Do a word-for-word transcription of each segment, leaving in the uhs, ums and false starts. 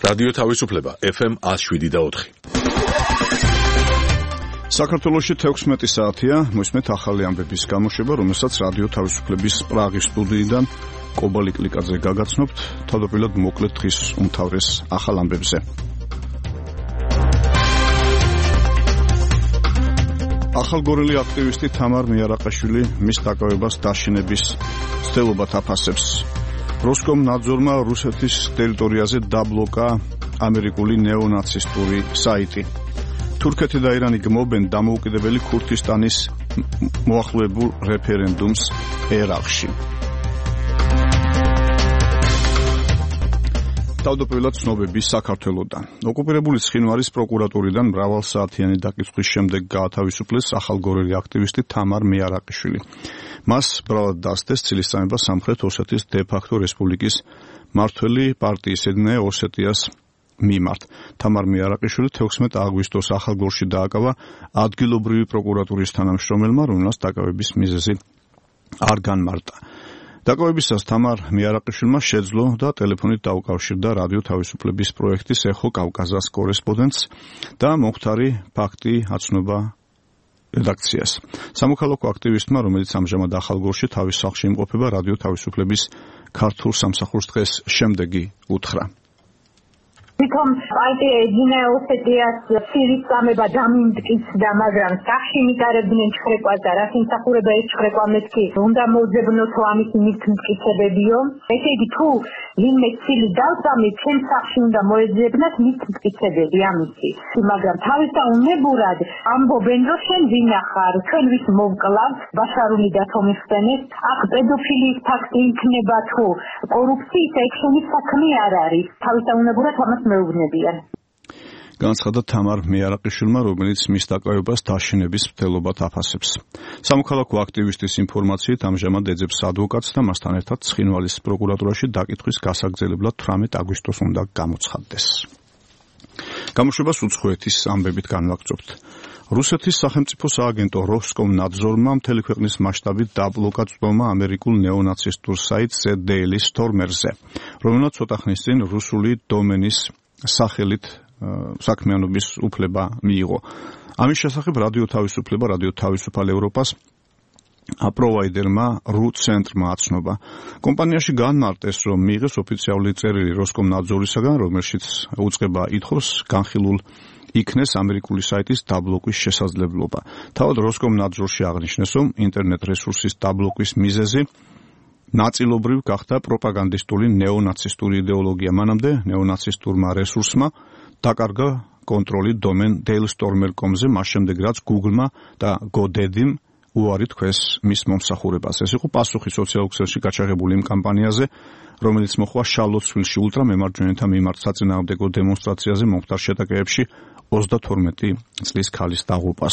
რადიო თავისუფლება ეფ ემ one oh seven და four. საქართველოში თექვსმეტი საათია, მოსმეთ ახალი ამბების გამოშვება, რომელსაც რადიო თავისუფლების პრაღის სტუდიიდან კობა ლიკლიკაძე გაგაცნობთ, თავდაპირველად მოკლედ დღის უმთავრეს ახალ ამბებზე. ახალგორელი აქტივისტი თამარ მიარაყაშვილი მის დაკავებას დაშინების ცდილობად აფასებს. როსკომნაძორმა რუსეთის ტერიტორიაზე დაბლოკა ამერიკული ნეონაცისტური საიტი. თურქეთი და ირანი გმობენ დამოუკიდებელი ქურთისტანის მოახლოებულ რეფერენდუმს ერაყში. თავდაპირველად ცნობები საქართველოდან. ოკუპირებული ცხინვალის პროკურატურიდან მრავალსაათიანი დაკითხვის შემდეგ გაათავისუფლეს ახალგორელი აქტივისტი თამარ მიარაყაშვილი. მას ბრალად დასდეს ცილისწამება სამხრეთ ოსეთის დე-ფაქტო რესპუბლიკის მმართველი პარტიის ედნე ოსეტიას მიმართ. თამარ მიარაყაშვილი თექვსმეტ აგვისტოს ახალგორში დააკავა ადგილობრივი პროკურატურის თანამშრომელმა, რომელსაც დაკავების მიზეზი არ განმარტა. დაკავებისას თამარ მიარაყაშვილმა შეძლო და ტელეფონით დაუკავშირდა რადიო თავისუფლების პროექტის ეხო კავკაზას კორესპონდენტს და მომხდარი ფაქტი აცნობა რედაქციას. სამოქალაქო აქტივისტმა, რომელიც ამჟამად ახალგორში თავის სახლში იმყოფება, რადიო თავისუფლების ქართულ სამსახურს დღეს შემდეგი უთხრა. თვითონ პარტია ედნე ოსეტიას ცილისწამება დამიმტკიცდა, მაგრამ სახში მიტარებდნენ ჩხრეკვას და რაც იმსახურება ეს ჩხრეკვა მეთქი უნდა მოძებნოთო ამის მიტკიცებებიო. ესე იგი თუ ვინმე ცილი დავწამი ჩემ სახში უნდა მოეძებნათ მიტკიცებები ამისი, მაგრამ თავისაუნებურად ამბობენ რომ შენ ვინახარ, ჩვენ ვის მოვკლავთ, ბაშარული დათომისხდენეს, აქ პედოფილიის ფაქტი იქნება თუ კორუფციის ექშენის საქმე არ არის. თავისაუნებურად ამას მეუბნებიან. განაცხადა თამარ მიარაყაშვილმა, რომელიც მის დაკავებას დაშინების მცდელობად აფასებს. სამოქალაქო აქტივისტის ინფორმაციით ამჟამად ეძებს ადვოკატს და მასთან ერთად ცხინვალის პროკურატურაში დაკითხვის გასაგრძელებლად თვრამეტ აგვისტოს უნდა გამოცხადდეს. გამოშვებას უცხოეთის ამბებით განვაგრძობთ. რუსეთის სახელმწიფო სააგენტო როსკომნაძორმა მთელი ქვეყნის მასშტაბით დაბლოკა წვდომა ამერიკულ ნეონაცისტურ საიტს ზედ დეილი სტორმერზე, რომელსაც ცოტა ხნის წინ რუსული დომენის სახელით საქმიანობის უფლება მიიღო. ამის შესახებ რადიო თავისუფლება, რადიო თავისუფალ ევროპას პროვაიდერმა რუ ცენტრმა აცნობა. კომპანიაში განმარტეს, რომ მიიღეს ოფიციალური წერილი როსკომნაძორისაგან, რომელშიც უწყება ითხოვს განხილულ იქნეს ამერიკული საიტის დაბლოკვის შესაძლებლობა. თავად როსკომნაძორში აღნიშნეს, რომ ინტერნეტ რესურსის დაბლოკვის მიზეზი ნაწილობრივ გახდა პროპაგანდისტული ნეონაცისტური იდეოლოგია. მანამდე ნეონაცისტურმა რესურსმა დაკარგა კონტროლი დომენ დეილსტორმერ კომ ზე, მას შემდეგ რაც Google-მა და GoDaddy-მ უარი თქვეს მის მომსახურებას. ეს იყო პასუხი სოციალურ ქსელში გაჩაღებული იმ კამპანიაზე, რომელიც მოხდა შალოცვილში ულტრამემარჯვენეთა მიმართ საწინააღმდეგო დემონსტრაციაზე მომხდარ შეტაკებებში ოცდათორმეტი წლის ქალის დაღუპვას.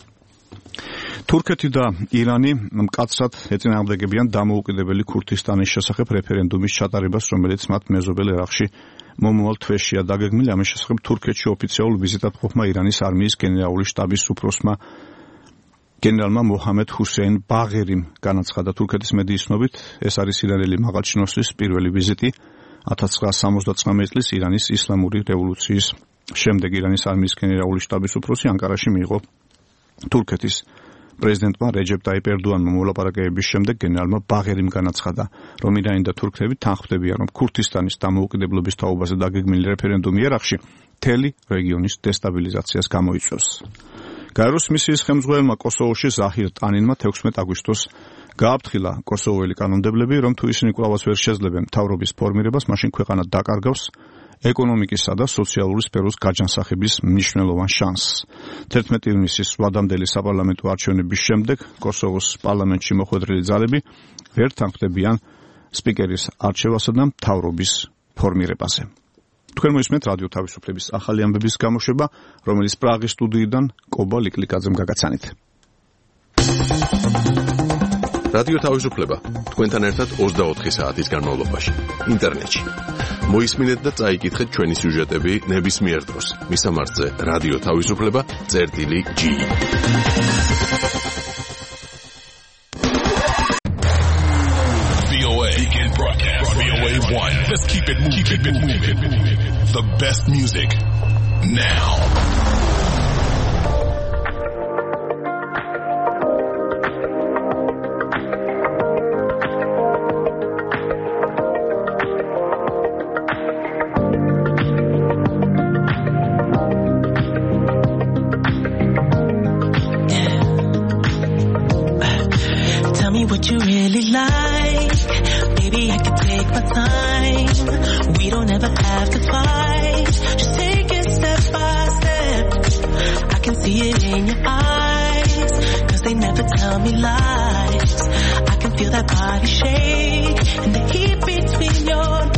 თურქეთი და ირანი მკაცრად ეწინააღმდეგებიან დამოუკიდებელი ქურთისტანის შესახებ რეფერენდუმის ჩატარებას, რომელიც მათ მეზობელ ერაყში მომავალ თვეშია დაგეგმილი. ამის შესახებ თურქეთში ოფიციალურ ვიზიტად ყოფნა ირანის არმიის გენერალური შტაბის უფროსმა გენერალმა მოჰამედ ჰუსეინ ბაღერიმ განაცხადა. თურქეთის მედიის ცნობით, ეს არის ირანელი მაღალჩინოსის პირველი ვიზიტი ათას ცხრაასი სამოცდათვრამეტი წლის ირანის ისლამური რევოლუციის შემდეგ. ირანის არმიის გენერალური შტაბის უფროსი ანკარაში მიიღო თურქეთის პრეზიდენტმა რეჯეპ ტაიპ ერდოანმა მოლაპარაკებების შემდეგ გენერალმა ბაღერიმ განაცხადა, რომ ირანი და თურქები თანხმდებიან, რომ ქურთისტანის დამოუკიდებლობის თაობაზე დაგეგმილი რეფერენდუმი ერაყში მთელი რეგიონის დესტაბილიზაციას გამოიწვევს. გაეროს მისიის ხელმძღვანელმა კოსოვოში ზაჰირ ტანინმა თექვსმეტ აგვისტოს გააფრთხილა კოსოვოელი კანონმდებლები, რომ თუ ისინი კვლავაც ვერ შეძლებენ მთავრობის ფორმირებას, მაშინ ქვეყანა დაკარგავს ეკონომიკისა და სოციალური სფეროს გაჯანსაღების მნიშვნელოვან შანსს. თერთმეტი ივნისის ვადამდელი საპარლამენტო არჩევნების შემდეგ კოსოვოს პარლამენტში მოხვედრილი ძალები ვერ თანხმდებიან სპიკერის არჩევასა და მთავრობის ფორმირებაზე. თქვენ მოისმენთ რადიო თავისუფლების ახალი ამბების გამოშვება, რომელიც პრაღის სტუდიიდან კობა ლიკლიკაძემ გაგაცანით. რადიო თავისუფლება თქვენთან ერთად ოცდაოთხი საათის განმავლობაში ინტერნეტში. მოისმინეთ და წაიკითხეთ ჩვენი სიუჟეტები ნებისმიერ დროს. მისამართზე რადიო თავისუფლება წერტილი ჯი. V O A Weekend Broadcast V O A one. Let's keep it moving. Keep it moving. The best music now. What you really like, baby, I can take my time. We don't ever have to fight, just take it step by step. I can see it in your eyes, cause they never tell me lies. I can feel that body shake and the heat between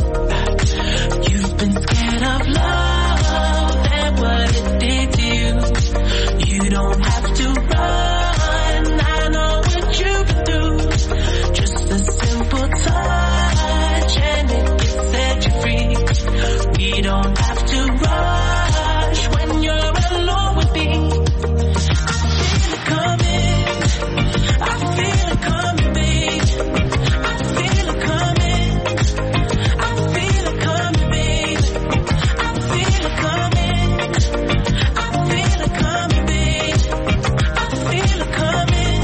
your. You've been scared of love and what it did to you. You don't have to run, I know what you can do. Just a simple touch and it can set you free. We don't have to rush when you're alone with me. I feel it coming, I feel it coming, babe. I feel it coming, I feel it coming, babe. I feel it coming, I feel it coming, babe. I feel it coming,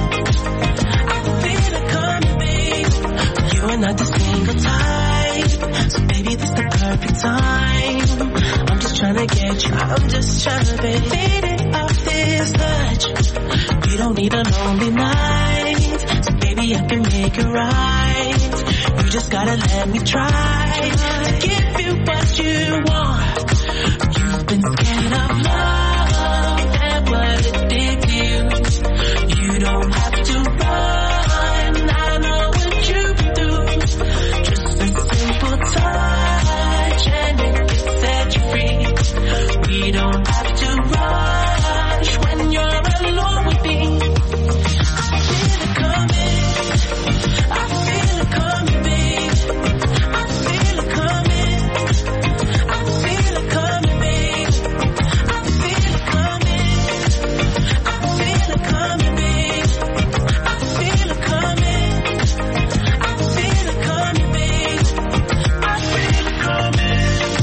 I feel it coming, babe. You are not the single type, so baby this the perfect time. I'm just trying to get you, I'm just trying to be faded off this touch. We don't need a lonely night, so baby I can make it right. You just gotta let me try to give you what you want. You've been scared of love and what it did to you. You don't have to run, I know what you can do. Just a simple touch and it can set you free. We don't have to rush when you're alone with me. I feel it coming, I feel it coming, babe. I feel it coming, I feel it coming, babe. I feel it coming, I feel it coming, babe. I feel it coming, I feel it coming, babe. I feel it coming,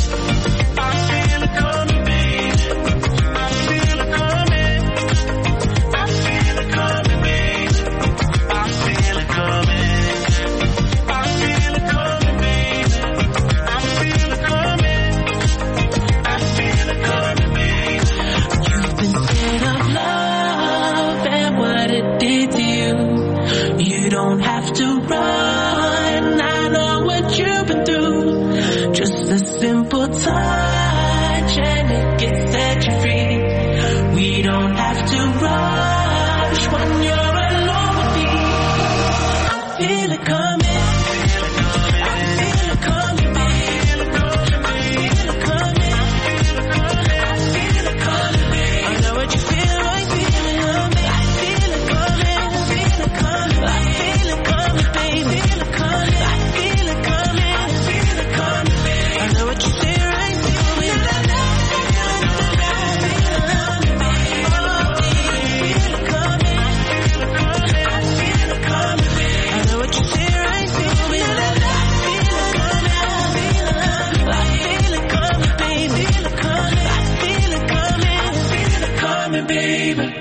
I feel it coming, babe. I feel it coming, I feel it coming, babe. I feel it coming, I feel it coming, babe. I feel it coming, I feel it coming, babe. You've been scared of love and what it did to you. You don't have to run, I know what you've been through. Just a simple touch and it can set you free. We don't have to rush when you're alone with me. I feel it coming, I feel it coming, babe. I feel it coming, I feel it coming, babe. I know what you feel, I feel it coming. I feel it coming, I feel it coming, I feel it coming, babe. I feel it coming, I feel it coming, I feel it coming, babe. I know what you feel, I feel it. Baby.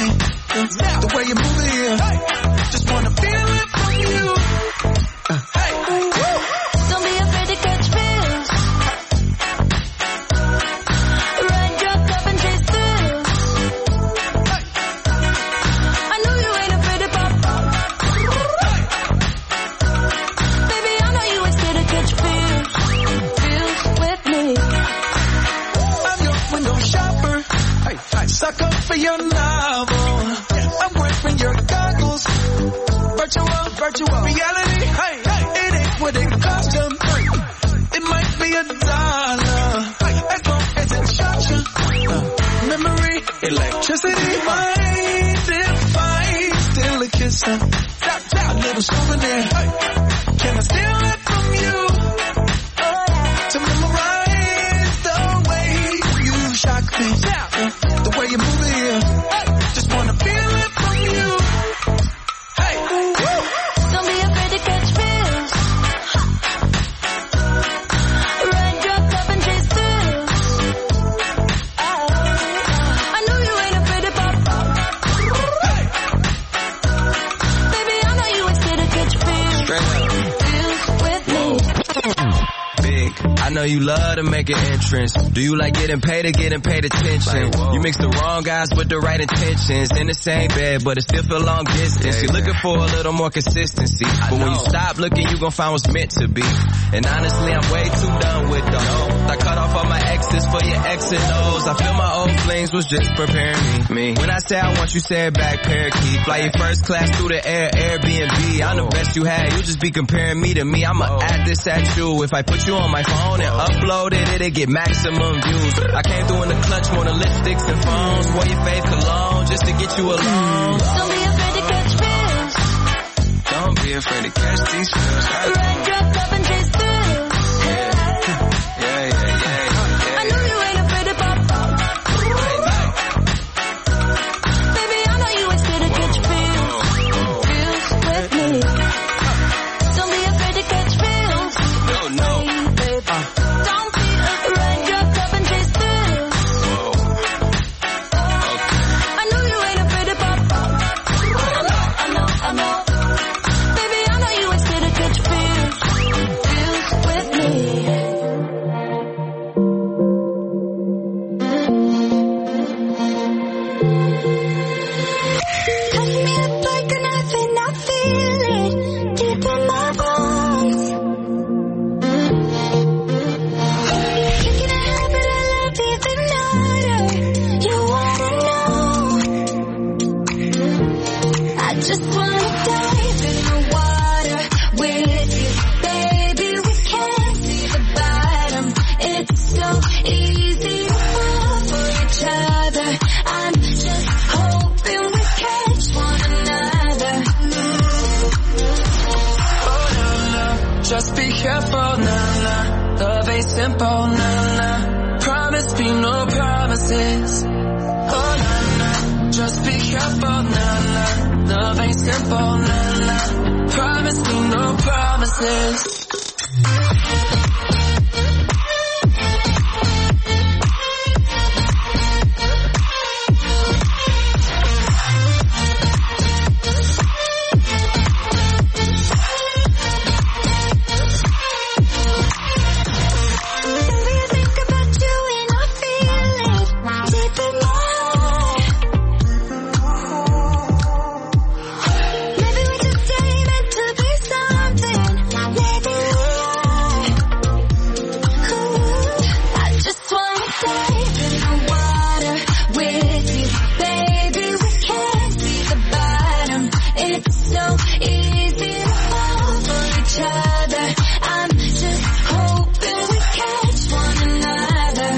The way you move it here, just wanna feel it from you. Uh, hey. virtual reality. Hey, hey, it ain't what it cost them. It might be a dollar, as long as it shot you. Uh, memory, electricity, mind if I still a kiss? Uh, tap, tap, a little souvenir. Hey, can I steal it from you? Uh, to memorize the way you shock me, uh, the way you move it here. Hey, just wanna feel it from you. Hey, woo. Don't be afraid to catch feels. Ride your cup and chase thrills. Oh, I know you ain't afraid to pop up. Hey. Baby, I know you ain't scared to catch feels. Feels with me. Big, I know you love to make an entrance. Do you like getting paid or getting paid attention? Like, you mix the wrong guys with the right intentions. In the same bed, but it still feel long distance. You're looking for a little more consistency. But when you stop looking, you gon' find what's meant to be. And honestly, I'm way too done with those. I cut off all my exes for your X and O's. I feel my old flings was just preparing me. me. When I say I want you, say it back, parakeet. Fly your first class through the air, Airbnb. I'm the best you had, you just be comparing me to me. I'ma add this at you. If I put you on my phone and upload it, it'll get maximum views. I came through in the clutch, more than lipsticks and phones. Wore your fave cologne just to get you alone. Don't be afraid to catch feels. Don't be afraid to catch these feels. Ride your cup and chase thrills. Yeah, yeah, yeah, yeah. I know you ain't afraid to pop up. Baby, I know you ain't scared to catch feels. Feels with me. Don't be afraid to catch feels. No, no. Don't be afraid. Ride your cup and chase thrills. I know you ain't afraid to pop up. I know, I know, I know. Baby, I know you ain't scared to catch feels. Feels with me. Touch me up like a knife and I feel it deep in my bones. You can have it, I love even harder. You wanna know? I just wanna dive in the water with you, baby. We can't see the bottom. It's so easy to fall for each other. I'm just hoping we catch one another. Oh, no, no. Just be careful, nah, nah. Love ain't simple, nah, nah. Promise me no promises. Oh, nah, nah. Just be careful, nah, nah. Love ain't simple, nah, nah. Promise me no promises. Baby, I think about you and I feel it deep in my heart. Maybe we just ain't meant to be something. Maybe we are. Ooh, I just wanna dive in the water with you, baby. We can't see the bottom. It's so easy to fall for each other. I'm just hoping we catch one another.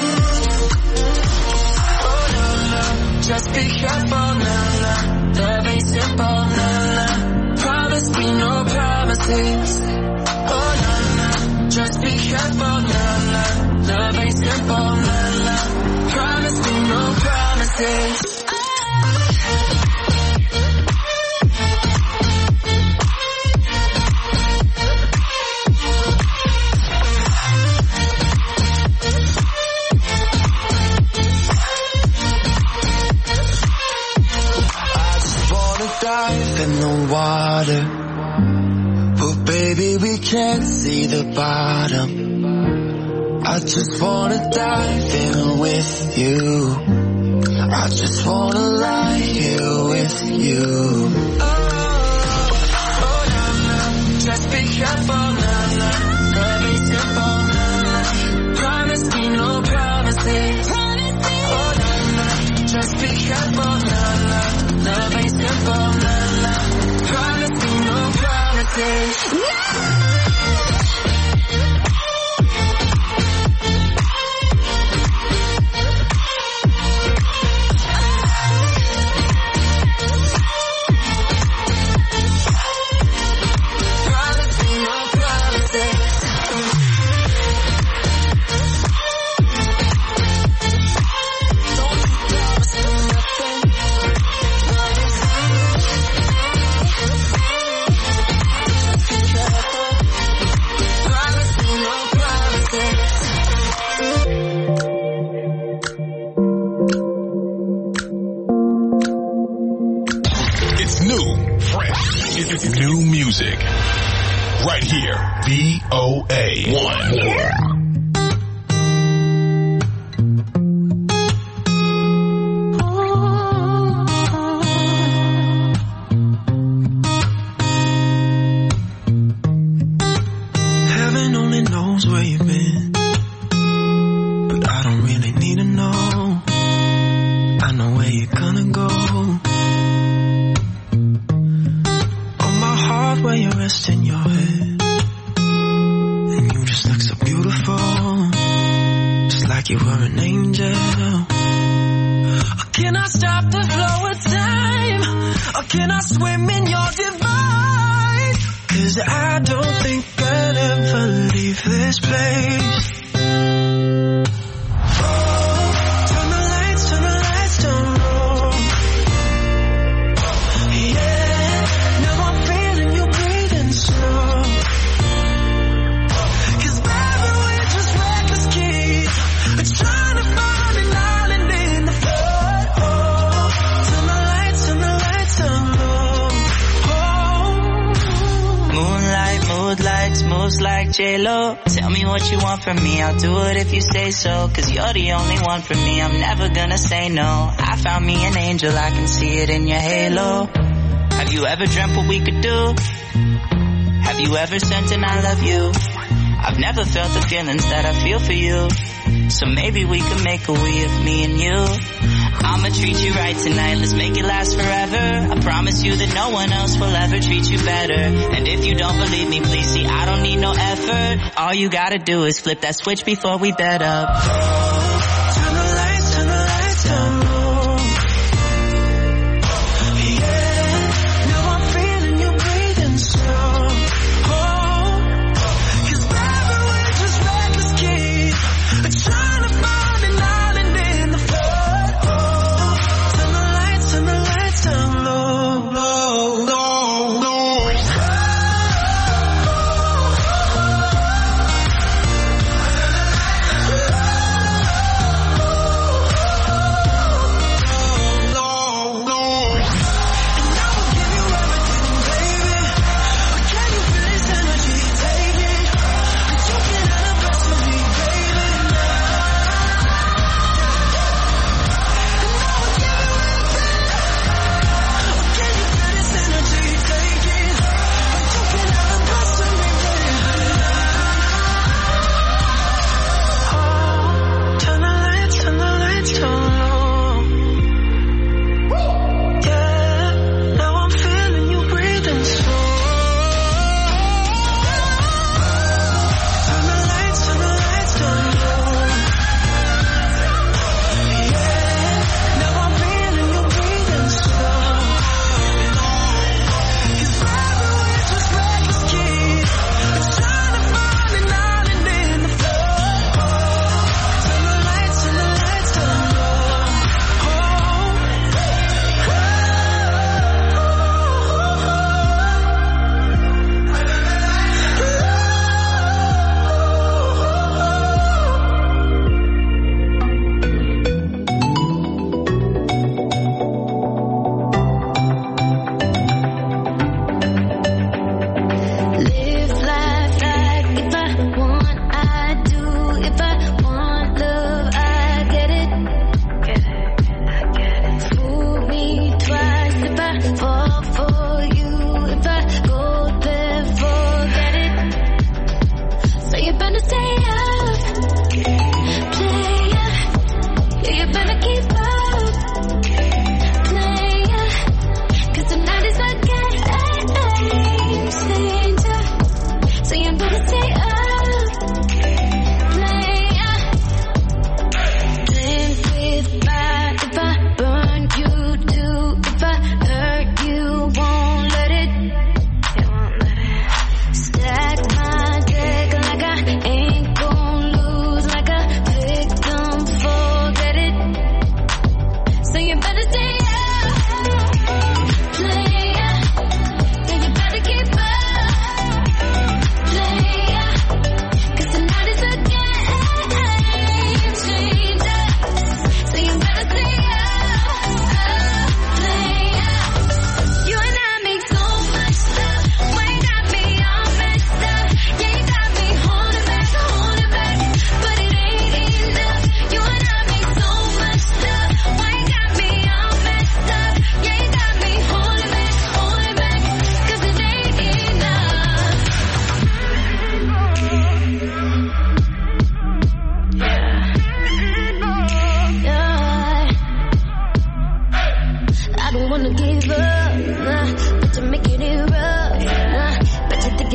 Oh, no, no. Just be careful, nah, nah. Love ain't simple, nah, nah. Promise me no promises. Oh, nah, nah. Just be careful, nah, nah. Love ain't simple, nah, nah. Promise me no promises. I just wanna dive in the water, but baby we can't see the bottom. I just wanna dive in with you. I just wanna lie here with you. Oh, oh, nah, nah. Just be careful, nah, nah. Love ain't simple, nah, nah. Promise me no promises. Oh, nah, nah. Just be careful, nah, nah. Love ain't simple, nah, nah. Promise me no New music. Right here. V O A one. Heaven only knows where you've been, but I don't really need to know. I know where you're gonna go. Where you rest in your head, and you just look so beautiful, just like you were an angel. Or can I stop the flow of time? Or can I swim in your divine? 'Cause I don't think I'd ever leave this place. Like J-Lo, tell me what you want from me, I'll do it if you say so, 'cause you're the only one for me, I'm never gonna say no. I found me an angel, I can see it in your halo. Have you ever dreamt what we could do? Have you ever sent an I love you? I've never felt the feelings that I feel for you, so maybe we could make a we of me and you. I'ma treat you right tonight, let's make it last forever. I promise you that no one else will ever treat you better. And if you don't believe me, please see, I don't need no effort. All you gotta do is flip that switch before we bed up. Turn the lights, turn the lights down low. Yeah, now I'm feeling you breathing slow. Oh, 'cause baby, we're just reckless kids, trying to find an island in the flood.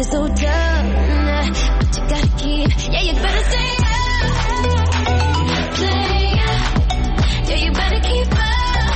you're so dumb, but you gotta keep, yeah, you better stay up, play up, yeah, you better keep up.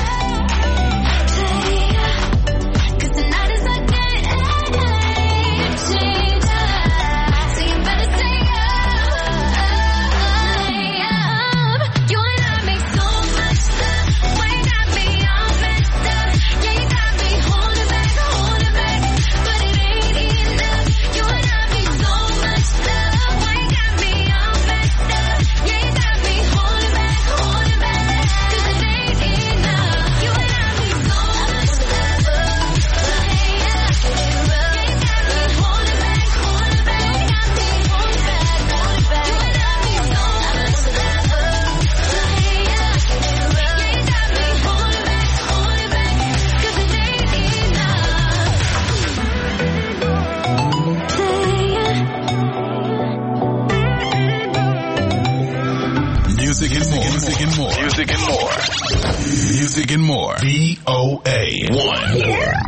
Music and more. Music and more. V O A one. Yeah.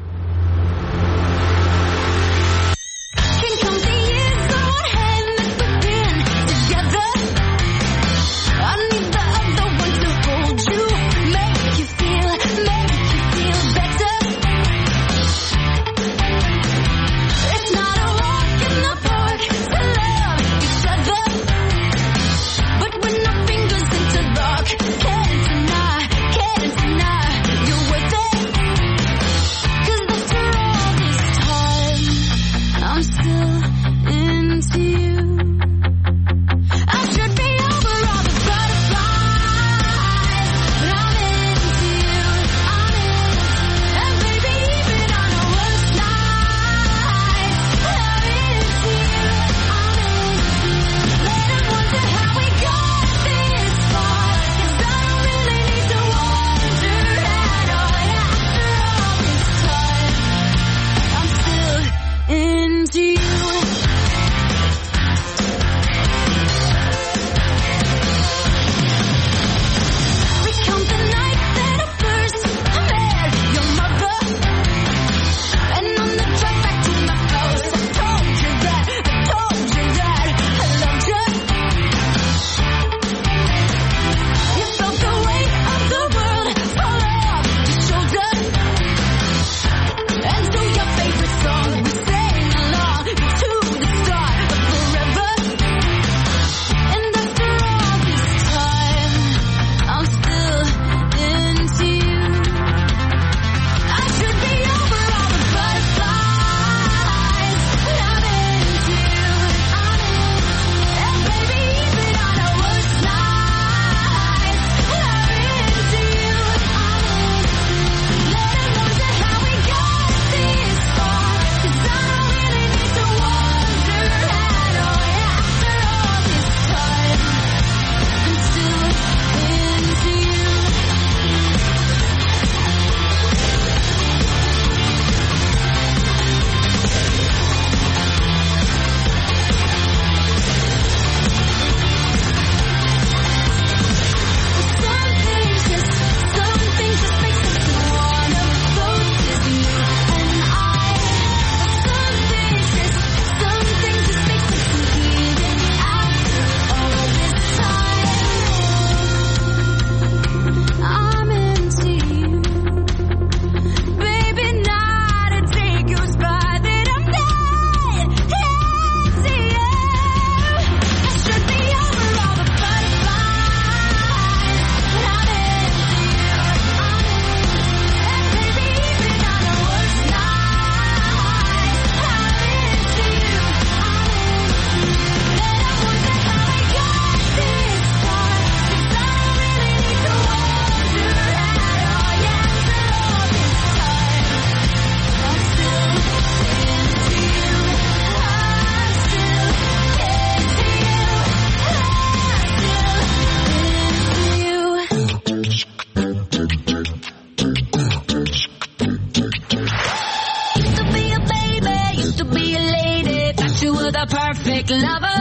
perfect lover.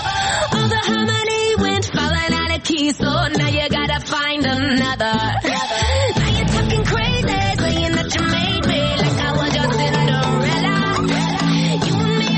All the harmony went falling out of key, so now you gotta find another. Now you're talking crazy, saying that you made me like I was your Cinderella. You and me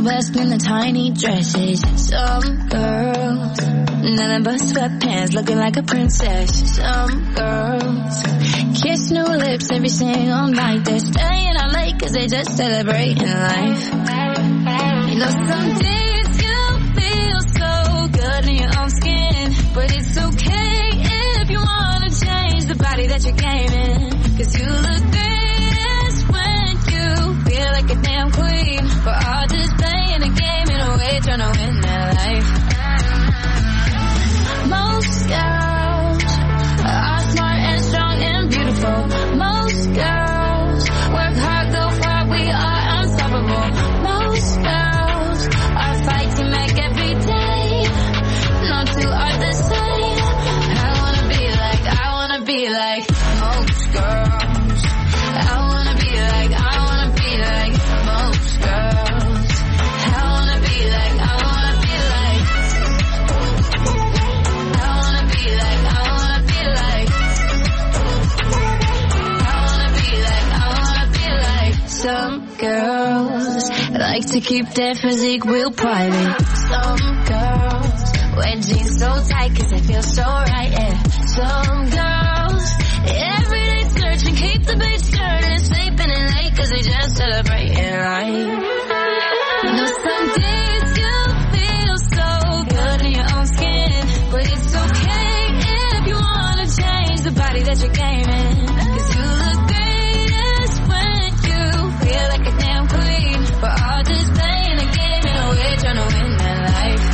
West in the tiny dresses. Some girls, nothing but sweatpants, looking like a princess. Some girls kiss new lips every single night. They're staying out late cause they just celebrating life. You know some days you feel so good in your own skin, but it's okay if you wanna change the body that you came in. Cause you look greatest when you feel like a damn queen. We're all just playing a game in a way, trying to win that life. Most girls are smart and strong and beautiful. Most girls work hard, go far, we are unstoppable. Most girls are fighting back every day. No two are the same. I wanna be like, I wanna be like most girls. I wanna be like, I wanna be like most girls. I wanna be like, I wanna be like. I wanna be like, I wanna be like. I wanna be like, I wanna be like. Some girls like to keep their physique real private. Some girls wear jeans so tight cause they feel so right, yeah. Some girls everyday searching, keep the bitch stirring, sleeping in late cause they just celebrating, right? You know some days you feel so good in your own skin, but it's okay if you wanna change the body that you came in. Cause you look greatest when you feel like a damn queen. We're all just playing a game in a way, trying to win that life.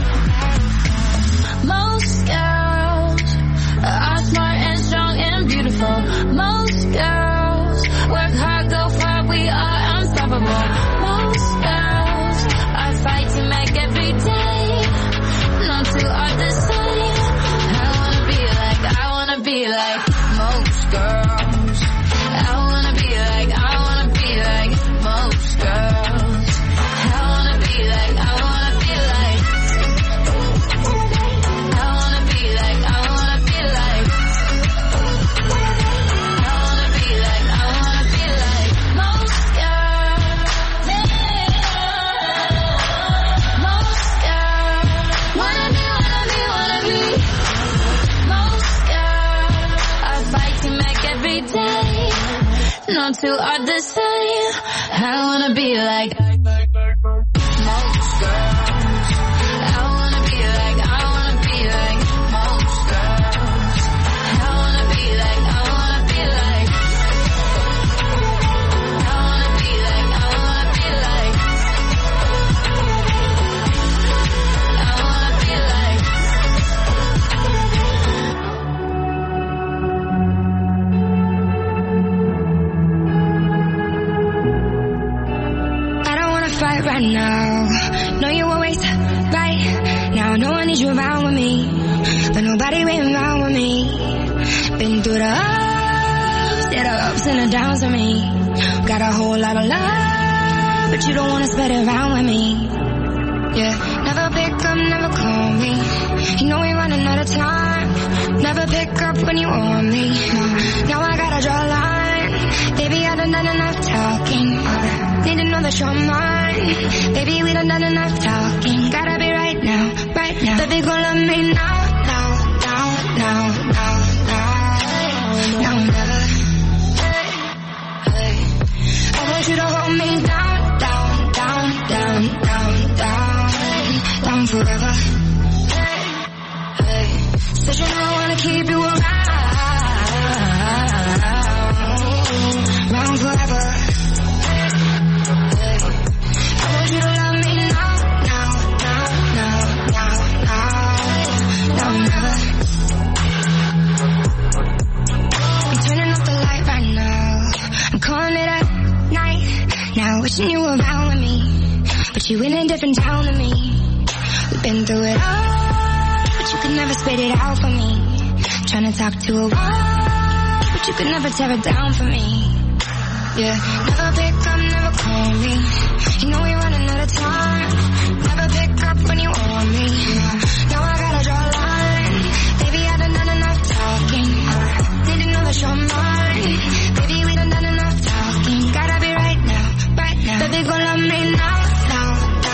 Most girls are smart and strong and beautiful. Most girls work hard, go far, we are unstoppable. Most girls are fighting back every day. No two are the same. I wanna be like, I wanna be like most girls. I wanna be like, I wanna be like most girls. I wanna be like, I wanna be like. I wanna be like, I wanna be like. I wanna be like, I wanna be like most girls. Most girls. Wanna be, wanna be, wanna be. Most girls are fighting back every day. No two are the same. I wanna be like most girls. I wanna be like, I wanna be like most girls. I wanna be like, I wanna be like. I wanna be like, I wanna be like. I wanna be like. I don't wanna fight right now. No, you always right now. No one needs you around with me, but nobody been around with me. Been through the ups, yeah, the ups and the downs with me. Got a whole lot of love, but you don't wanna spread it around with me. Yeah, never pick up, never call me. You know we running out of time. Never pick up when you want me. Now I gotta draw a line. Baby, I done done enough talking. Need to know that you're mine. Baby, we done done enough talking. Gotta be right now, right now. Baby, go love me now, now, now, now, now, now, now, never. Hey, I want you to hold me down, down, down, down, down, down, down forever. Hey, said you know I wanna keep you around, around forever. You to love me now, now, now, now, now, now, now, never. I'm turning off the light right now. I'm calling it a night. Now wishing you were around with me, but you in a different town than me. We've been through it all, but you could never spit it out for me. Trying to talk to a wall, but you could never tear it down for me. Yeah, never pick up, never call me. You know we're running out of time. Never pick up when you want me. Now I gotta draw a line. Baby, I done done enough talking. Need to know that you're mine. Baby, we done done enough talking. Gotta be right now, right now. Baby, go love me now, now,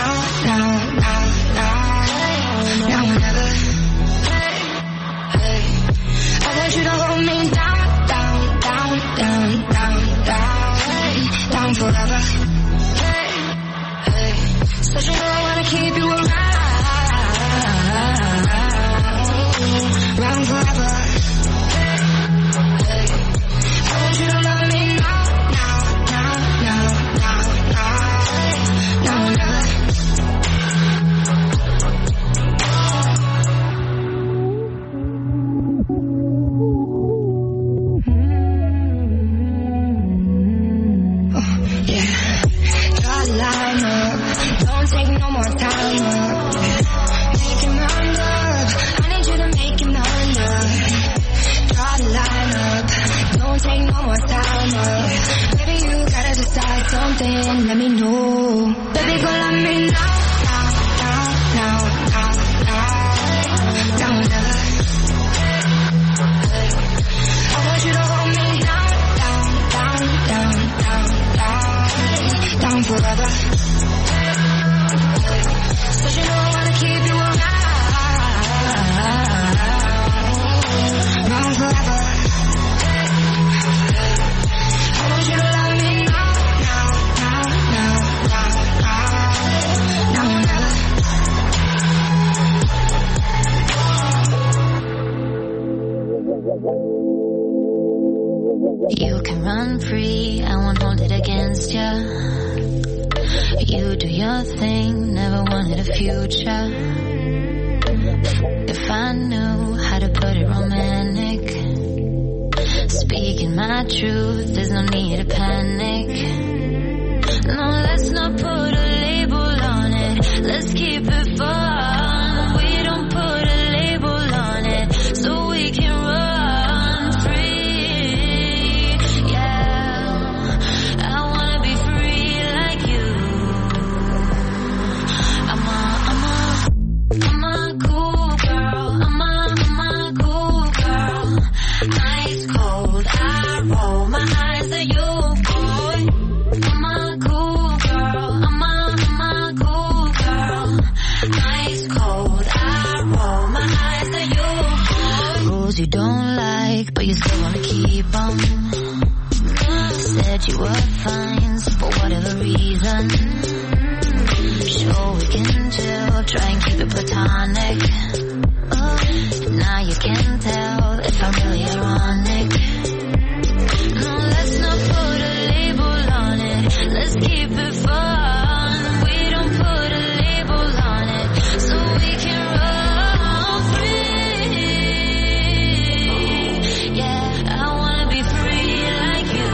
saying, let me know. Baby, go let me know. Now, now, now, now, now, now. I want you to hold me down, down, down, down, down, down, down forever. But you know I wanna keep you around, around forever. I want you to love me now, now, now, now, now, now, now, never. You can run free, I won't hold it against ya. You do your thing, never wanted a future. If I knew how to put it romantic, speaking my truth, there's no need to panic. No, let's not put a label on it, let's keep it fun. We don't put a label on it, so we can run free. Yeah, I wanna be free like you. I'm a, I'm a, I'm a cool girl. I'm a, I'm a cool girl. Ice cold, I roll my eyes at you, boy. I'm a cool girl. I'm a, I'm a cool girl. Ice cold, I roll my eyes at you, boy. Rules you don't like, but you still wanna keep them. Said you were fine, so for whatever reason. Sure we can chill, try and keep it platonic. Oh, now you can tell if I'm really ironic. No, let's not put a label on it, let's keep it fun. We don't put a label on it, so we can run free. Yeah, I wanna be free like you.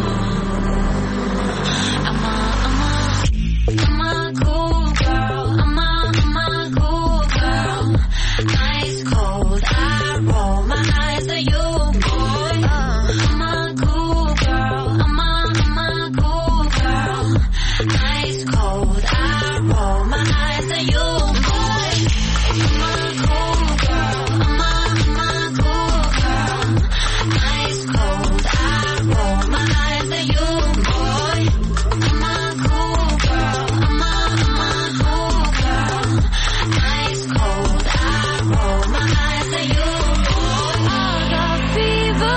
I'm a, I'm a, I'm a cool girl. I'm a, I'm a cool girl. Ice cold, I roll my eyes at you, boy. Uh, I'm a cool girl. I'm a, I'm a cool girl. Ice cold, I roll my eyes at you, boy. I'm a cool girl. I'm a, I'm a cool girl. Ice cold, I roll my eyes at you, boy. I'm a cool girl. I'm a, I'm a cool girl. Ice cold, I roll my eyes at you, boy. I got fever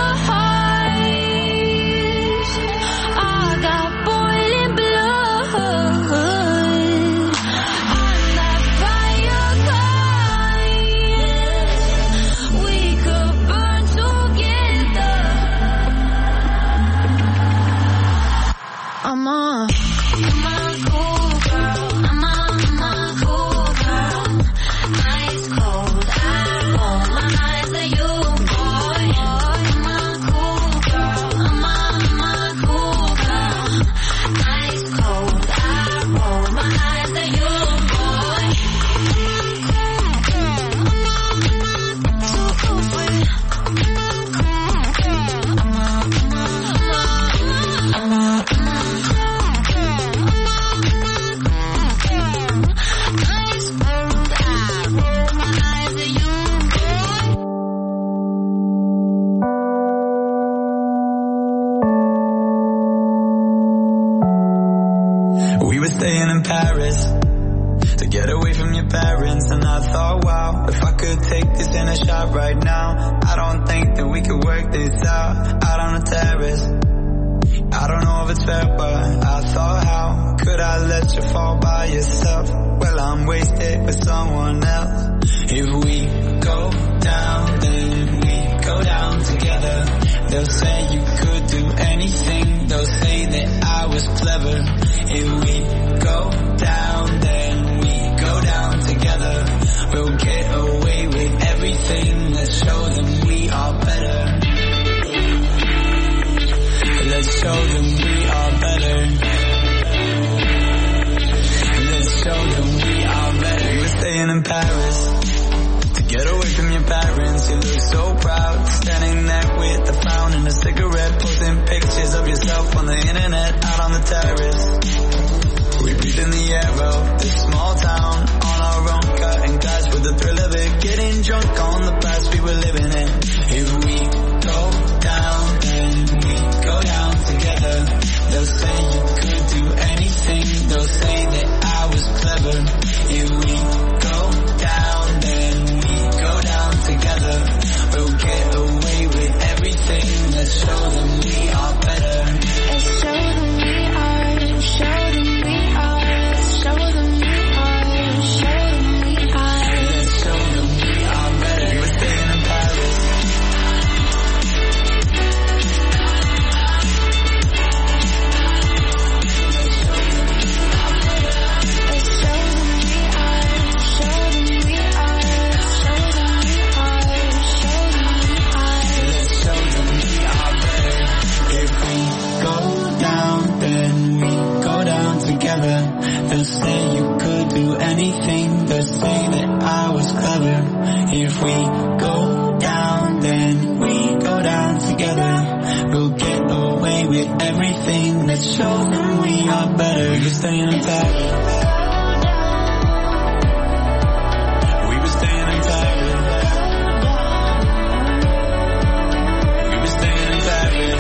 hearts, I got boiling blood. I'm that fire kind, we could burn together. I'm a, I'm a cool girl. I'm a, I'm a cool girl. Ice cold, I roll my eyes at you, boy. I'm a cool girl. I'm a, I'm a cool girl. Ice cold, I roll my eyes at you, boy. Too cool for you. I'm a, I'm a, I'm a, ice cold, I roll my eyes at you, boy. We were staying in Paris to get away from your parents, and I thought, wow, if I could take this in a shot right now, I don't think that we could work this out, out on the terrace. I don't know if it's fair, but I thought, how could I let you fall by yourself? Well, I'm wasted with someone else. If we go down, then we go down together. They'll say you could do anything, they'll say that I was clever. If we go down, then we go down together. We'll get away with everything, let's show them we are better. Let's show them we are better. Let's show them we are better. We were staying in Paris to get away from your parents. You look so proud, standing there with the found in a cigarette, posting pictures of yourself on the internet, out on the terrace. We breathe in the air of this small town, on our own, cutting glass with the thrill of it, getting drunk on the past we were living in. If we go down, then we go down together. They'll say you could do anything, they'll say that I was clever. If we go down, then we go down together. We'll get away with everything. Let's show them we are better. Let's show them we are, show them we are, show them we are, show them we are. Let's show them we are better. We were staying in Paris. They'll say you could do anything. They'll say that I was clever. If we go down, then we go down together. We'll get away with everything. Let's show them we are better. We were staying in Paris. We were staying in Paris. We were staying in Paris.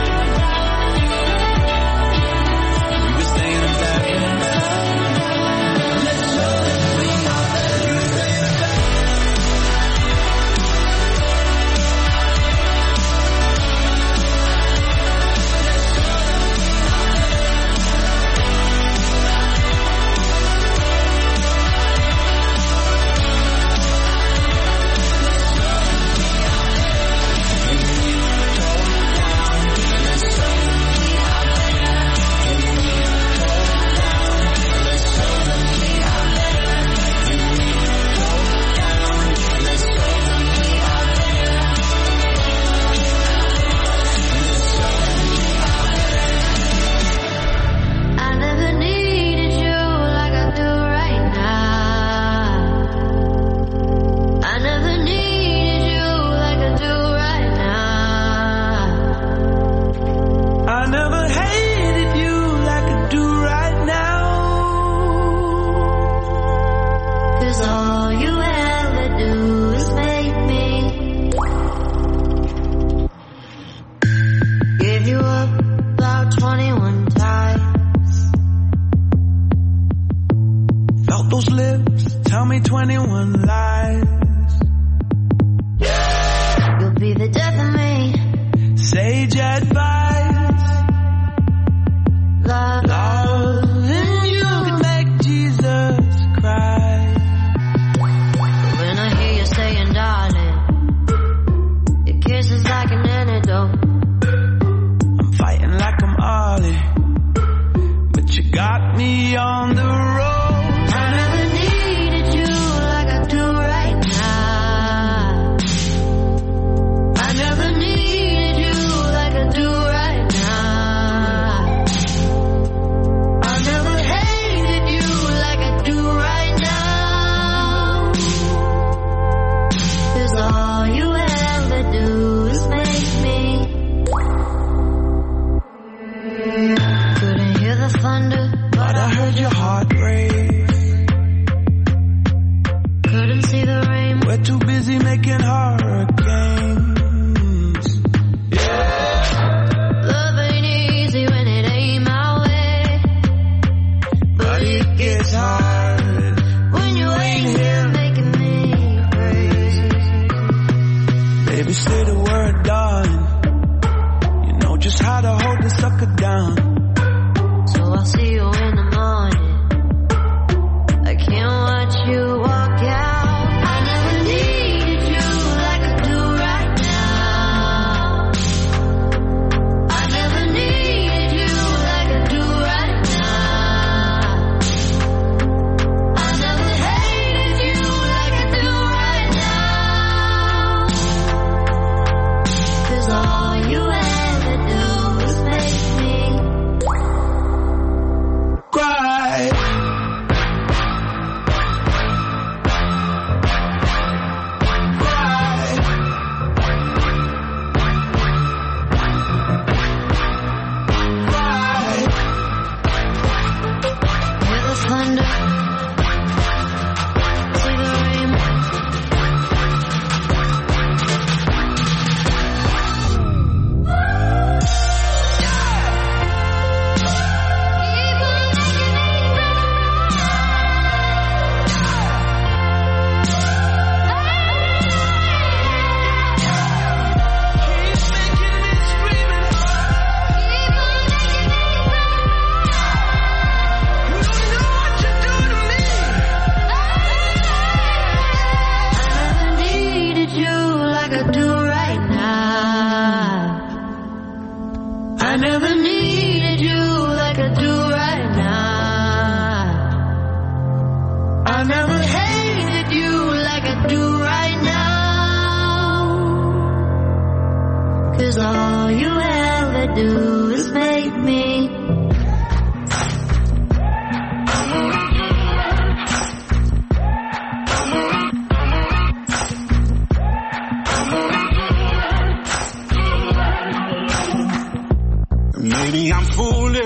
We were staying in Paris.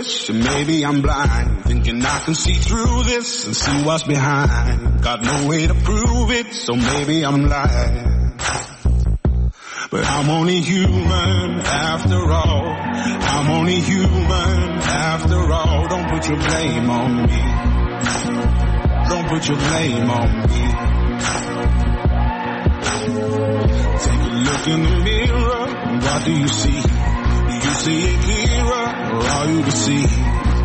foolish, and maybe I'm blind, thinking I can see through this and see what's behind. Got no way to prove it, so maybe I'm lying. But I'm only human after all. I'm only human after all. Don't put your blame on me. Don't put your blame on me. Take a look in the mirror, what do you see? Do you see it clearer, or are you deceived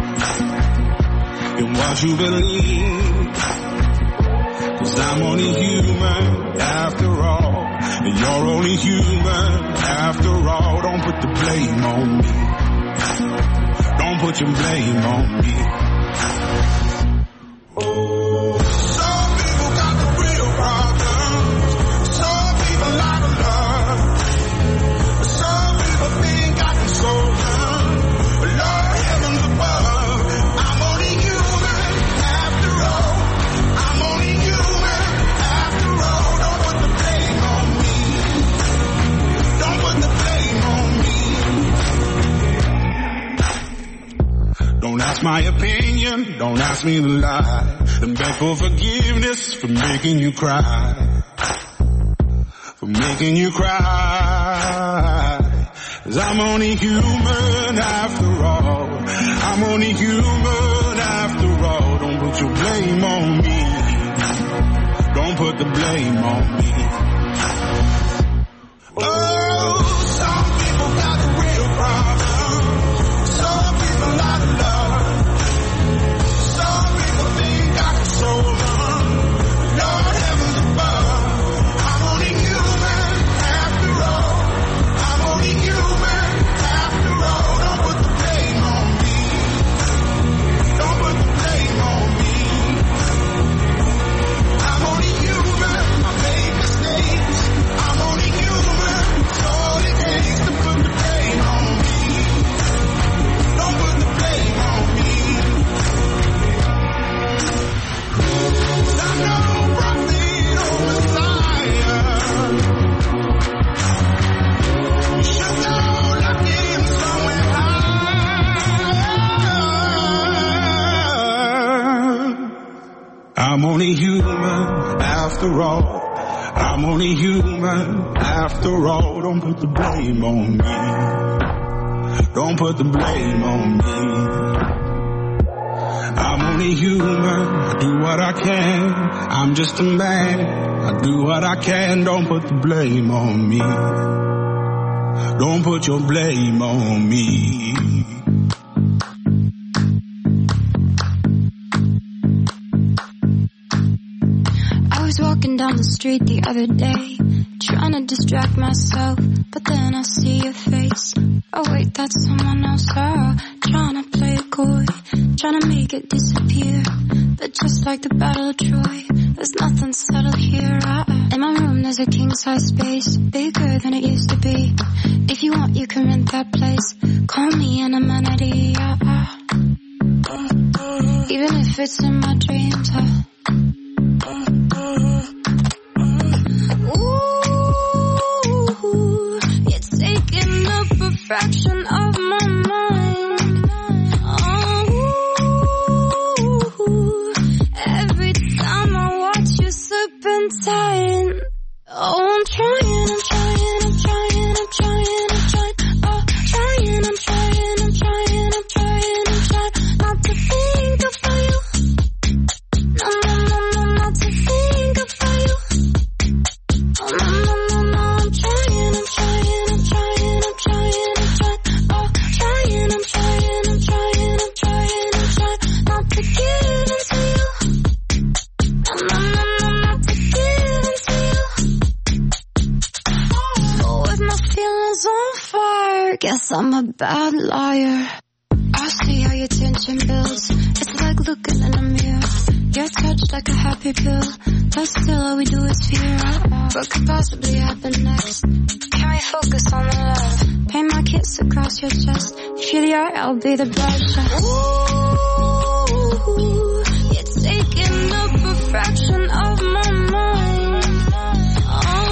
in what you believe? 'Cause I'm only human after all, and you're only human after all. Don't put the blame on me. Don't put your blame on me. Oh, some people got the real problems. Some people out of love. Some people think I can solve them. But Lord heavens above, I'm only human after all. I'm only human after all. Don't put the blame on me. Don't put the blame on me. Don't ask my opinion, don't ask me to lie. Then beg for forgiveness for making you cry. For making you cry. 'Cause I'm only human after all. I'm only human after all. Don't put your blame on me. Don't put the blame on me. Oh, some people got the real problem. Some people out of love. Some people think I can solve them. Lord heavens above, I'm only human after all. I'm only human after all. Don't put the blame on me. Don't put the blame on me. I'm only human. I made mistakes. I'm only human. It's all it takes to put the blame on me. Don't put the blame on me. 'Cause I'm no prophet or Messiah. You should go looking somewhere higher. I'm only human after all. I'm only human after all. Don't put the blame on me. Don't put the blame on me. I'm only human. I do what I can. I'm just a man. I do what I can. Don't put the blame on me. Don't put your blame on me. I was walking down the street the other day, trying to distract myself, but then I see your face. Oh wait, that's someone else. Oh, trying to play it coy, trying to make it disappear. But just like the Battle of Troy, there's nothing subtle here. Uh-uh. In my room there's a king-size space, bigger than it used to be. If you want you can rent that place, call me an amenity. Uh-uh. Even if it's in my dreams. Uh, Ooh, you're taking up a fraction of my mind. Oh, every time I watch you serpentine. Oh, I'm trying, I'm trying, I'm trying, I'm trying, I'm trying. Oh, trying, I'm trying, I'm trying, I'm trying, I'm trying not to think about you. No, no, no, no, not to think about you. Oh, no, no, no, no, I'm trying, I'm trying, I'm trying, I'm trying, I'm trying. Oh, trying, I'm trying, I'm trying, I'm trying, I'm trying not to give in to you. No, no, no, no, not to give in to you. Oh, with my feelings on fire, guess I'm a bad liar. I see how your tension builds. It's like looking in a mirror. You're touched like a happy pill, but still all we do is fear. What could possibly happen next? Can we focus on the love? Paint my kiss across your chest. If you're the art, I'll be the brush. Ooh, you're taking up a fraction of my mind.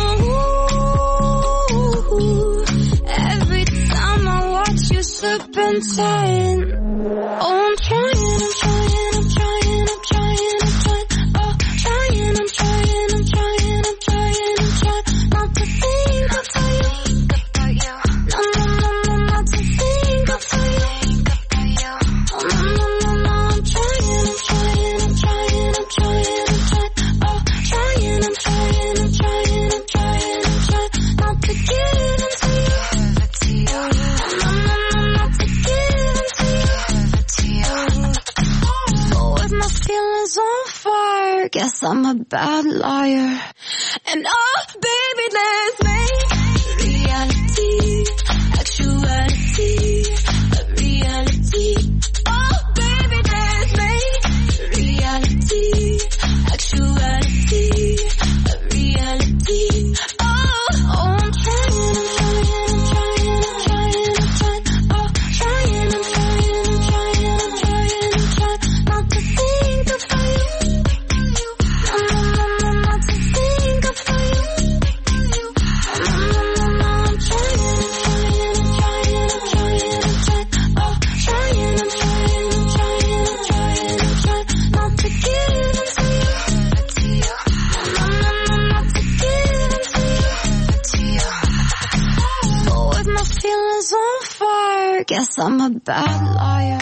Oh, every time I watch you slip in I'm trying. Oh, I'm trying, I'm trying, I'm trying, I'm trying, I'm trying. Oh, trying, I'm trying, I'm trying, I'm trying, I'm trying. Not to think of you. No, no, no, no, not to think of you. Oh, no, no, no, no, I'm trying, I'm trying, I'm trying, I'm trying, I'm trying. Oh, trying, I'm trying, I'm trying, I'm trying, I'm trying. Not to give into you. No, no, no, no, not to give into you. So with my feelings on fire, guess I'm a bad liar. And oh, baby, let's make reality, actuality, a reality. Oh, baby, let's make reality, actuality, a reality. Oh, oh, I'm trying, I'm trying, I'm trying, I'm trying, I'm trying. Oh, trying, I'm trying, I'm trying, I'm trying, I'm trying. Not to think of you. No, no, no, no, not to think of you. No, no, no, no, I'm trying, I'm trying, I'm trying, I'm trying, I'm trying. Oh, trying, I'm trying, I'm trying, I'm trying, I'm trying. Not to give into you. No, no, no, no, not to give into you. So with my feelings on fire, guess I'm a bad liar.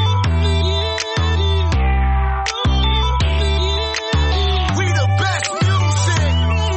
We the best music.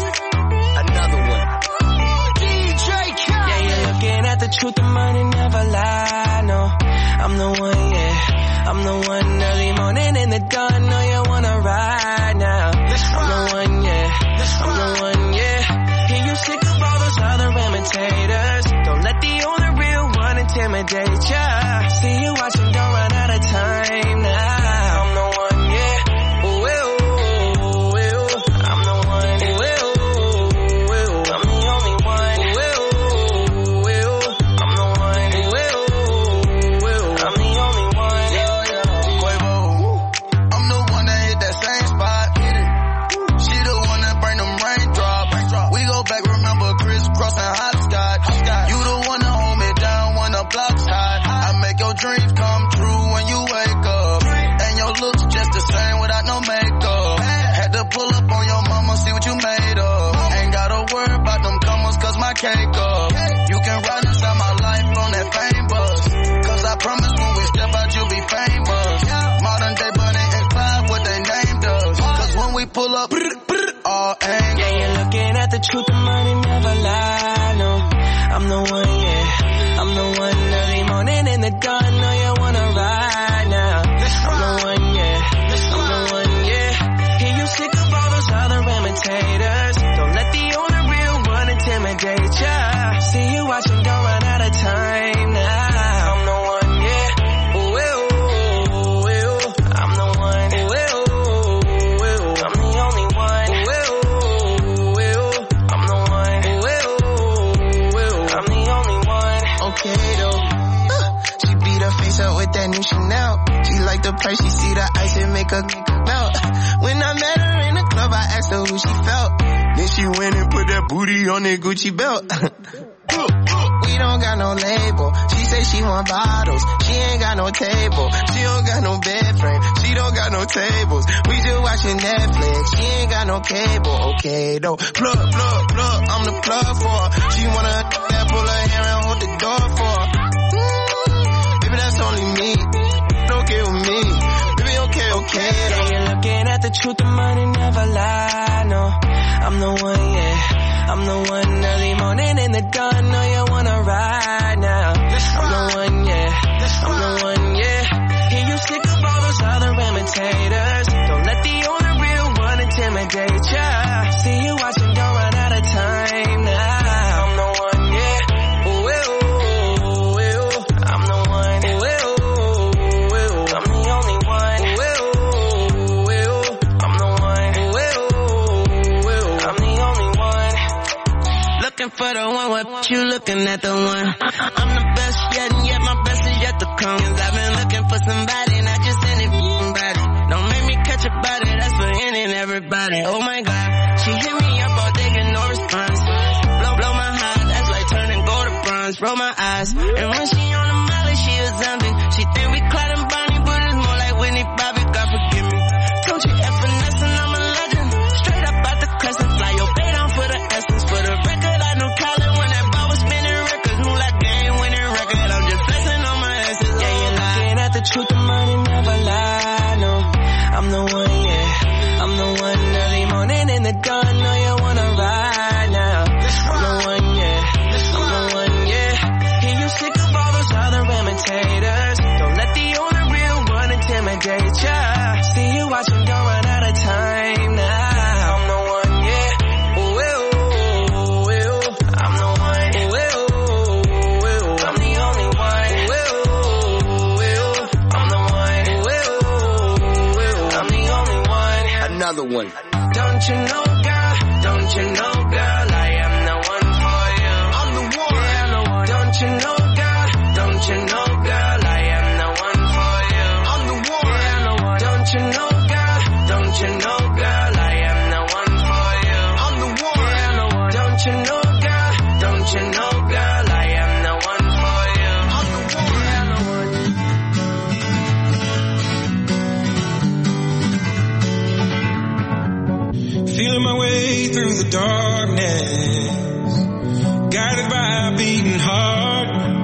Another one. D J Khaled. Yeah, you're looking at the truth, the money never lie, no. I'm the one, yeah. I'm the one early morning in the dawn, know you wanna ride now. I'm the one, yeah. I'm the one, yeah. Hear you sick of all those other imitators. Don't let the only real one intimidate ya. See you watching, don't run out of time now. I'm the one, yeah. Ooh, ooh, ooh, ooh. I'm the one, ooh, ooh, ooh. I'm the only one, ooh, ooh, ooh. I'm the one, ooh, ooh, ooh. I'm the only one. Quavo. I'm the one that hit that same spot. She the one that bring them raindrops. We go back, remember crisscross and hopscotch. You the one that hold me down when the block's hot. I make your dreams come true when you wake up. And your looks just the same without no makeup. Had to pull up on your mama, see what you made of. Ain't gotta worry about them commas cause my cake up. You can ride inside my life on that fame bus. Cause I promise when we step out you'll be famous. Modern day Bonnie and Clyde, what they named us. Cause when we pull up, all angles. Yeah, you're looking at the truth, the money never lie, no. I'm the one, yeah. I'm the one early morning in the dawn, know you wanna ride now. I'm the one, yeah. I'm the one, yeah. Hear you sick of all those other imitators. Don't let the only real one intimidate ya. See you watching, don't run out of time now. I'm the one, yeah. Ooh, ooh, ooh, ooh. I'm the one, ooh, ooh, ooh, ooh. I'm the only one. Ooh, ooh, ooh, ooh. I'm the one, ooh, ooh, ooh, ooh. I'm the only one. Okay though. Uh, she beat her face up with that new Chanel. She like the price, she see the ice and make her melt. When I met her in the club, I asked her who she felt. Then she went and put that booty on that Gucci belt. We don't got no label. She say she want bottles. She ain't got no table. She don't got no bed frame. She don't got no tables. We just watching Netflix. She ain't got no cable. Okay though. Plug, plug, plug. I'm the plug for her. She wanna that pull her hair and hold the door for her. Mm, baby, that's only me. Okay with me. Baby, okay, okay. Yeah, you're looking at the truth, the money never lie, no. I'm the one, yeah. I'm the one early morning in the dawn, know you wanna ride now. I'm the one, yeah. I'm the one, yeah. Hear you sick of all those other imitators. Don't let the only real one intimidate ya. See you watching, don't run out of time now. I'm the one, yeah. Ooh, ooh, ooh, ooh. I'm the one, ooh, ooh, ooh, ooh. I'm the only one. Ooh, ooh, ooh. I'm the one. Ooh, ooh, ooh. I'm the only one. Looking for the one, what you looking at the one? I'm the best yet, and yet my best is yet to come. Cause I've been looking for somebody, not just anybody. Don't make me catch a body, that's for any and everybody. Oh my God, she hit me up all day, get no response. Blow, blow my heart, that's like turning gold to bronze. Roll my eyes, and when she on the molly, she was one. Don't you know, girl? Don't you know, girl? I am the one for you. I'm the one. Yeah, I'm the one. Don't you know, girl? Don't you know, girl? I am the one for you. I'm the one. Yeah, I'm the one. Don't you know, girl? Don't you know, girl? I am the one for you. I'm the one. Yeah, I'm the one. Don't you know, girl? Don't you know, girl? I am the one for you. I'm the one. Yeah, I'm the one. Feeling my way through the darkness, guided by a beating heart.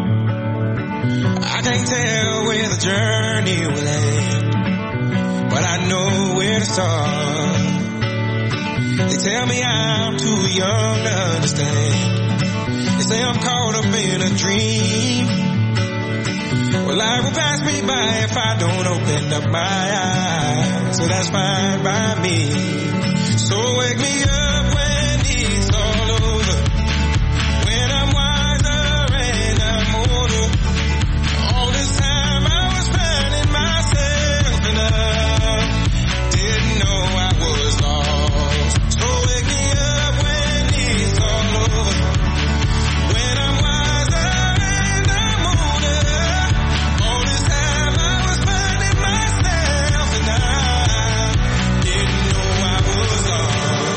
I can't tell where the journey will end, but I know where to start. They tell me I'm too young to understand. They say I'm caught up in a dream. Well, life will pass me by if I don't open up my eyes, so that's fine by me. So wake me up when it's all over, when I'm wiser and I'm older. All this time I was finding myself and I didn't know I was lost. So wake me up when it's all over, when I'm wiser and I'm older. All this time I was finding myself and I didn't know I was lost.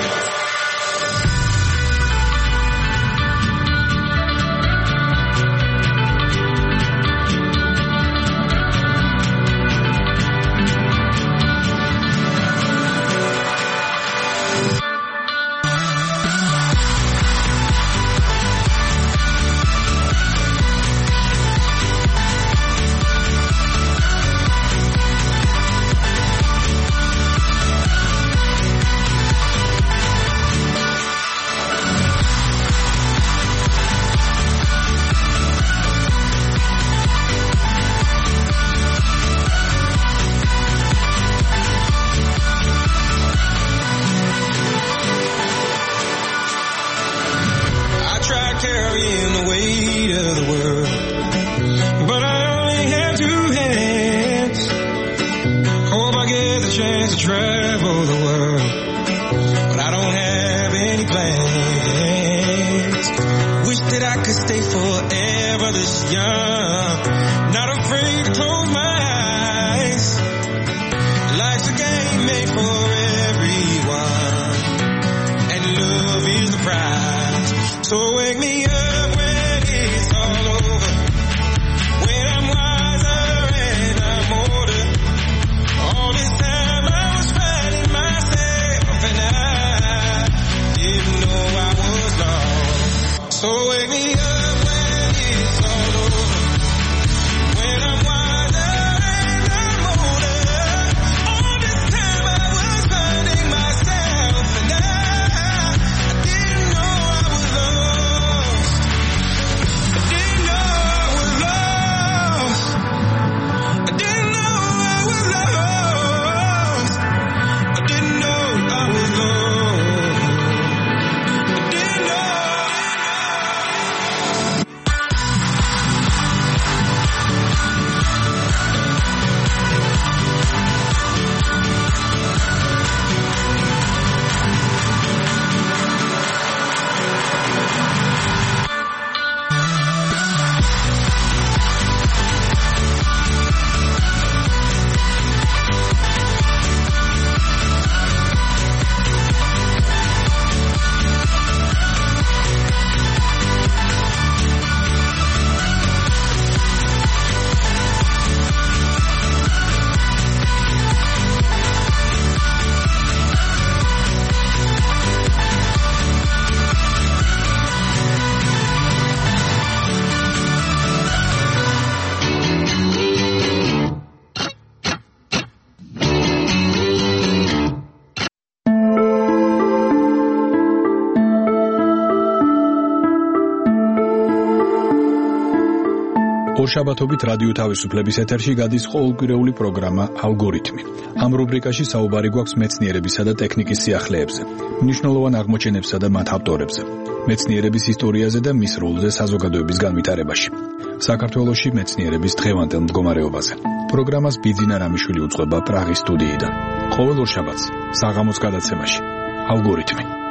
Carrying the weight of the world, but I only have two hands. Hope I get the chance to travel the world, but I don't have any plans. Wish that I could stay forever this young, not afraid to close my eyes. Life's a game made for everyone, and love is the prize. So wake me up when it's all over, when I'm wiser and I'm older. All this time I was finding myself and I didn't know I was lost. So wake me up when it's all over, when I'm wiser and I'm older. All this time I was finding myself and I didn't know I was lost. I didn't know I was lost. I didn't know I was lost. I didn't know I was lost. I didn't know. ორშაბათობით რადიო თავისუფლების ეთერში გადის ყოველკვირეული პროგრამა ალგორითმი. ამ რუბრიკაში საუბარი გვაქვს მეცნიერებისა და ტექნიკის სიახლეებზე, მნიშვნელოვან აღმოჩენებსა და მათ ავტორებზე, მეცნიერების ისტორიაზე და მის როლზე საზოგადოების განვითარებაში. საქართველოში მეცნიერების დღევანდელ მდგომარეობაზე. პროგრამას ბიძინა რამიშვილი უძღვება პრაღის სტუდიიდან. ყოველ ორშაბათს საღამოს გადაცემაში ალგორითმი.